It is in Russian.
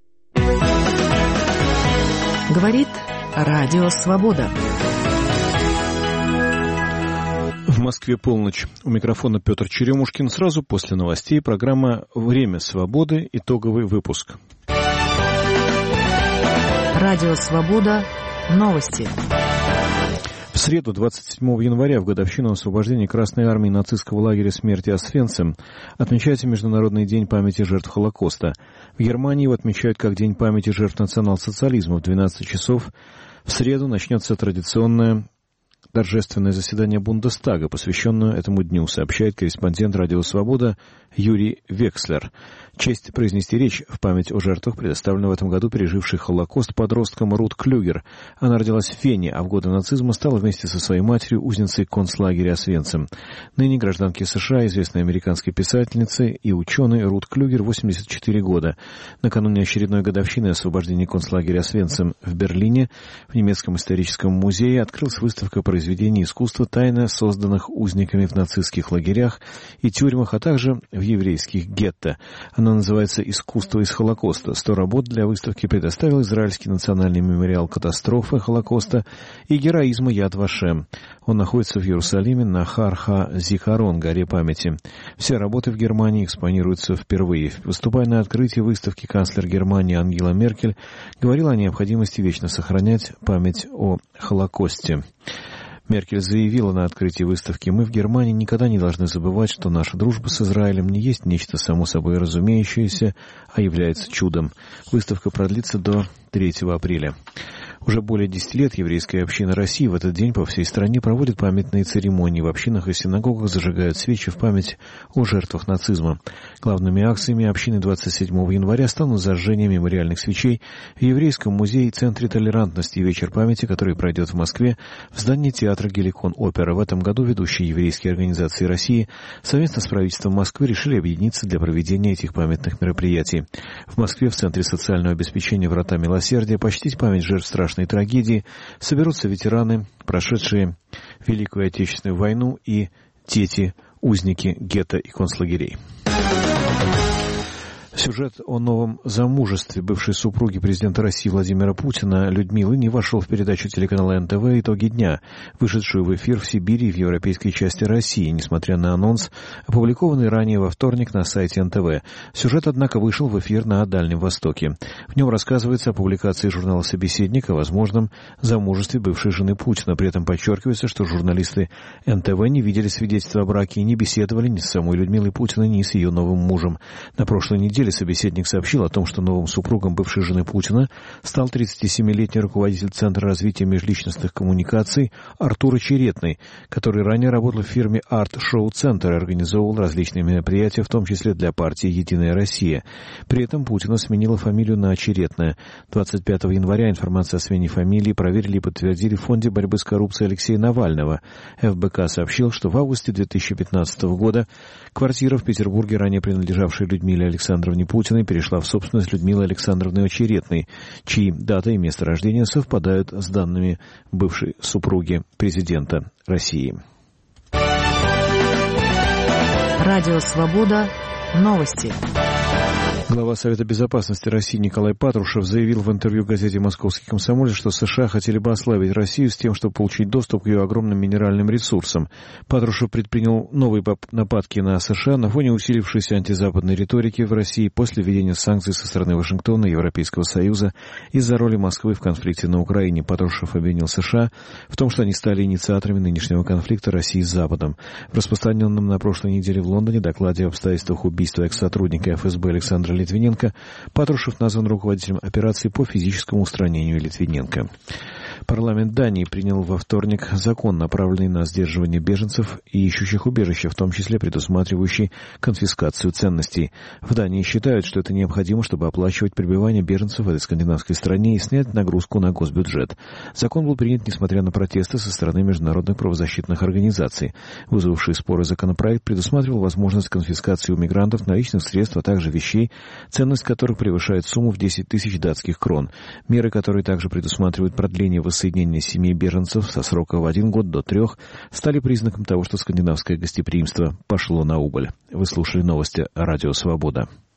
Говорит Радио Свобода. В Москве полночь. У микрофона Петр Черемушкин. Сразу после новостей программа «Время свободы». Итоговый выпуск. Радио Свобода. Новости. В среду, 27 января, в годовщину освобождения Красной Армии нацистского лагеря смерти Освенцим, отмечается Международный день памяти жертв Холокоста. В Германии его отмечают как День памяти жертв национал-социализма. В 12 часов в среду начнется традиционное торжественное заседание Бундестага, посвященное этому дню, сообщает корреспондент «Радио Свобода» Юрий Векслер. Честь произнести речь в память о жертвах предоставлена в этом году пережившей Холокост подростком Рут Клюгер. Она родилась в Вене, а в годы нацизма стала вместе со своей матерью узницей концлагеря Освенцим. Ныне гражданки США, известной американской писательницы и ученой Рут Клюгер, 84 года. Накануне очередной годовщины освобождения концлагеря Освенцим в Берлине в немецком историческом музее открылась выставка произведений искусства, тайно созданных узниками в нацистских лагерях и тюрьмах, а также в еврейских гетто. Она называется «Искусство из Холокоста». 100 работ для выставки предоставил Израильский национальный мемориал катастрофы Холокоста и героизма Яд Вашем. Он находится в Иерусалиме на Хар-Ха-Зихарон, горе памяти. Все работы в Германии экспонируются впервые. Выступая на открытии выставки, канцлер Германии Ангела Меркель говорила о необходимости вечно сохранять память о Холокосте. Меркель заявила на открытии выставки: «Мы в Германии никогда не должны забывать, что наша дружба с Израилем не есть нечто само собой разумеющееся, а является чудом». Выставка продлится до 3 апреля. Уже более 10 лет еврейская община России в этот день по всей стране проводит памятные церемонии. В общинах и синагогах зажигают свечи в память о жертвах нацизма. Главными акциями общины 27 января станут зажжение мемориальных свечей в Еврейском музее и Центре толерантности и вечер памяти, который пройдет в Москве в здании театра «Геликон-Опера». В этом году ведущие еврейские организации России совместно с правительством Москвы решили объединиться для проведения этих памятных мероприятий. В Москве в Центре социального обеспечения «Врата милосердия» почтить память жертв страшной трагедии соберутся ветераны, прошедшие Великую Отечественную войну, и дети, узники гетто и концлагерей. Сюжет о новом замужестве бывшей супруги президента России Владимира Путина Людмилы не вошел в передачу телеканала НТВ «Итоги дня», вышедшую в эфир в Сибири и в европейской части России, несмотря на анонс, опубликованный ранее во вторник на сайте НТВ. Сюжет, однако, вышел в эфир на Дальнем Востоке. В нем рассказывается о публикации журнала «Собеседник» о возможном замужестве бывшей жены Путина. При этом подчеркивается, что журналисты НТВ не видели свидетельства о браке и не беседовали ни с самой Людмилой Путиной, ни с ее новым мужем. На прошлой неделе «Собеседник» сообщил о том, что новым супругом бывшей жены Путина стал 37-летний руководитель Центра развития межличностных коммуникаций Артур Очеретный, который ранее работал в фирме Art Show Center и организовывал различные мероприятия, в том числе для партии «Единая Россия». При этом Путина сменила фамилию на Очеретная. 25 января информацию о смене фамилии проверили и подтвердили в Фонде борьбы с коррупцией Алексея Навального. ФБК сообщил, что в августе 2015 года квартира в Петербурге, ранее принадлежавшая Людмиле Александровне Путиной, перешла в собственность Людмилы Александровны Очеретной, чьи дата и место рождения совпадают с данными бывшей супруги президента России. Радио Свобода. Новости. Глава Совета безопасности России Николай Патрушев заявил в интервью газете «Московский комсомолец», что США хотели бы ослабить Россию с тем, чтобы получить доступ к ее огромным минеральным ресурсам. Патрушев предпринял новые нападки на США на фоне усилившейся антизападной риторики в России после введения санкций со стороны Вашингтона и Европейского Союза из-за роли Москвы в конфликте на Украине. Патрушев обвинил США в том, что они стали инициаторами нынешнего конфликта России с Западом. В распространенном на прошлой неделе в Лондоне докладе об обстоятельствах убийства экс-сотрудника ФСБ Александра Литвиненко Патрушев назван руководителем операции по физическому устранению Литвиненко. Парламент Дании принял во вторник закон, направленный на сдерживание беженцев и ищущих убежище, в том числе предусматривающий конфискацию ценностей. В Дании считают, что это необходимо, чтобы оплачивать пребывание беженцев в этой скандинавской стране и снять нагрузку на госбюджет. Закон был принят несмотря на протесты со стороны международных правозащитных организаций. Вызвавший споры законопроект предусматривал возможность конфискации у мигрантов наличных средств, а также вещей, ценность которых превышает сумму в 10 тысяч датских крон. Меры, которые также предусматривают продление воссоединения семей беженцев со срока в 1 год до 3, стали признаком того, что скандинавское гостеприимство пошло на убыль. Вы слушали новости «Радио Свобода».